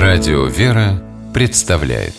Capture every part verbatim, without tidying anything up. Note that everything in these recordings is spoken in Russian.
Радио «Вера» представляет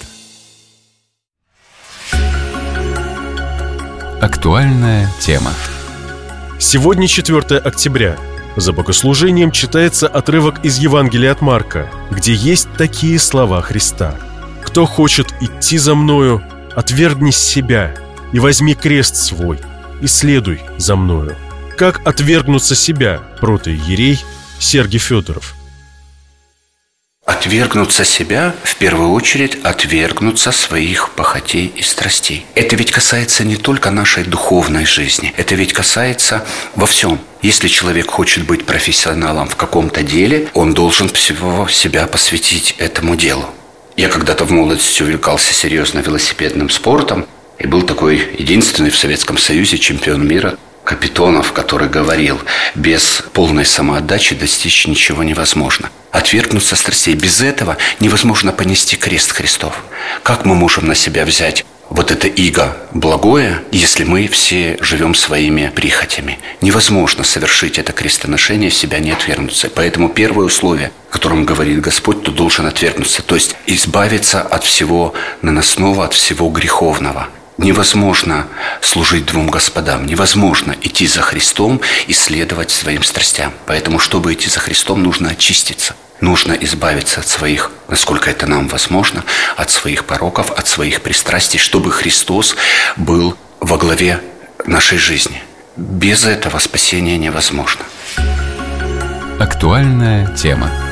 актуальная тема. Сегодня четвёртое октября. За богослужением читается отрывок из Евангелия от Марка, где есть такие слова Христа: «Кто хочет идти за мною, отвергни себя и возьми крест свой, и следуй за мною». Как отвергнуться себя, протоиерей Сергий Федоров. Отвергнуться себя, в первую очередь, отвергнуться своих похотей и страстей. Это ведь касается не только нашей духовной жизни, это ведь касается во всем. Если человек хочет быть профессионалом в каком-то деле, он должен всего себя посвятить этому делу. Я когда-то в молодости увлекался серьезно велосипедным спортом, и был такой единственный в Советском Союзе чемпион мира Капитонов, который говорил: без полной самоотдачи достичь ничего невозможно. Отвергнуться страстей. Без этого невозможно понести крест Христов. Как мы можем на себя взять вот это иго благое, если мы все живем своими прихотями? Невозможно совершить это крестоношение, себя не отвергнуться. Поэтому первое условие, о котором говорит Господь, ты должен отвергнуться, то есть избавиться от всего наносного, от всего греховного. Невозможно служить двум господам, невозможно идти за Христом и следовать своим страстям. Поэтому, чтобы идти за Христом, нужно очиститься. Нужно избавиться от своих, насколько это нам возможно, от своих пороков, от своих пристрастий, чтобы Христос был во главе нашей жизни. Без этого спасение невозможно. Актуальная тема.